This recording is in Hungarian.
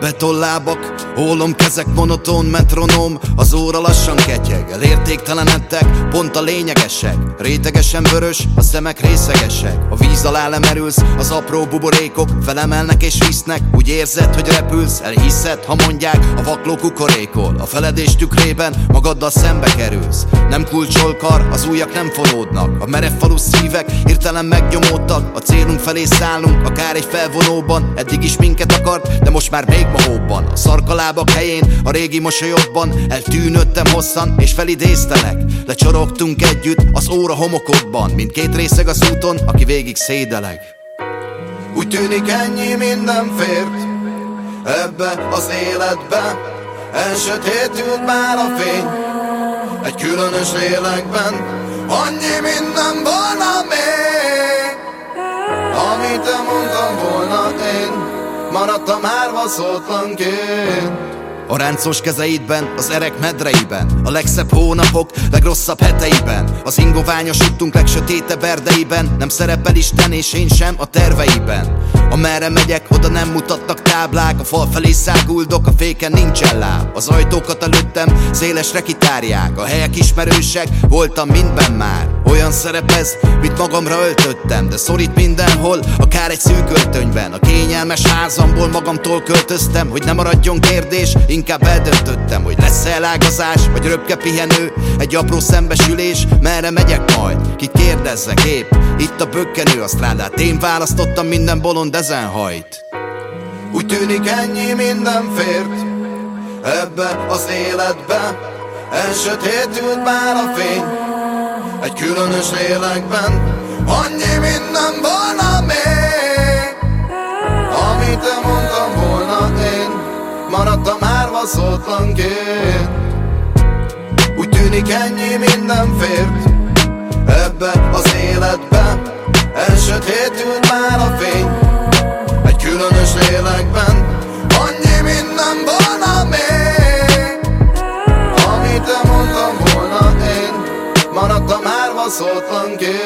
Betonlábak, ólomkezek, monoton metronóm. Az óra lassan ketyeg, elértéktelenedtek, pont a lényegesek. Rétegesen vörös, a szemek részegesek. A víz alá lemerülsz, az apró buborékok felemelnek és visznek. Úgy érzed, hogy repülsz, elhiszed, ha mondják, a vakló kukorékol. A feledés tükrében magaddal szembe kerülsz. Nem kulcsol kar, az ujjak nem fonódnak. A merev falu szívek hirtelen megnyomódtak. A célunk felé szállunk, akár egy felvonóban. Eddig is minket akart, de most már még mahóbban. A szarkalábak helyén, a régi mosolyodban eltűnődtem hosszan, és felidéztelek. Lecsorogtunk együtt az óra homokodban, mindkét részeg az úton, aki végig szédeleg. Úgy tűnik ennyi minden fért ebbe az életbe. Elsötétült már a fény egy különös lélekben. Annyi minden volna még, amit elmondtam volna én. Maradtam árva szótlanként. A ráncos kezeidben, az erek medreiben, a legszebb hónapok, legrosszabb heteiben, az ingoványos útunk legsötétebb erdeiben. Nem szerepel Isten és én sem a terveiben. Amerre megyek, oda nem mutatnak táblák. A fal felé száguldok, a féken nincsen láb. Az ajtókat előttem szélesre kitárják. A helyek ismerősek, voltam mindben már. Olyan szerep ez, mit magamra öltöttem, de szorít mindenhol, akár egy szűk öltönyben. A kényelmes házamból magamtól költöztem, hogy ne maradjon kérdés. Inkább eldöntöttem, hogy lesz elágazás, vagy röpke pihenő, egy apró szembesülés. Merre megyek majd? Kit kérdezzek épp? Itt a bökkenő, a strádát én választottam, minden bolond ezen hajt. Úgy tűnik ennyi minden fért ebbe az életbe. Elsötétült már a fény egy különös lélekben. Annyi minden volna még, amit elmondtam volna én. Maradtam árva szótlanként. Úgy tűnik ennyi minden fért ebbe az életbe. Elsötétült már a fény egy különös lélekben. Annyi minden volna még, amit elmondtam volna én. Maradtam árva szótlanként.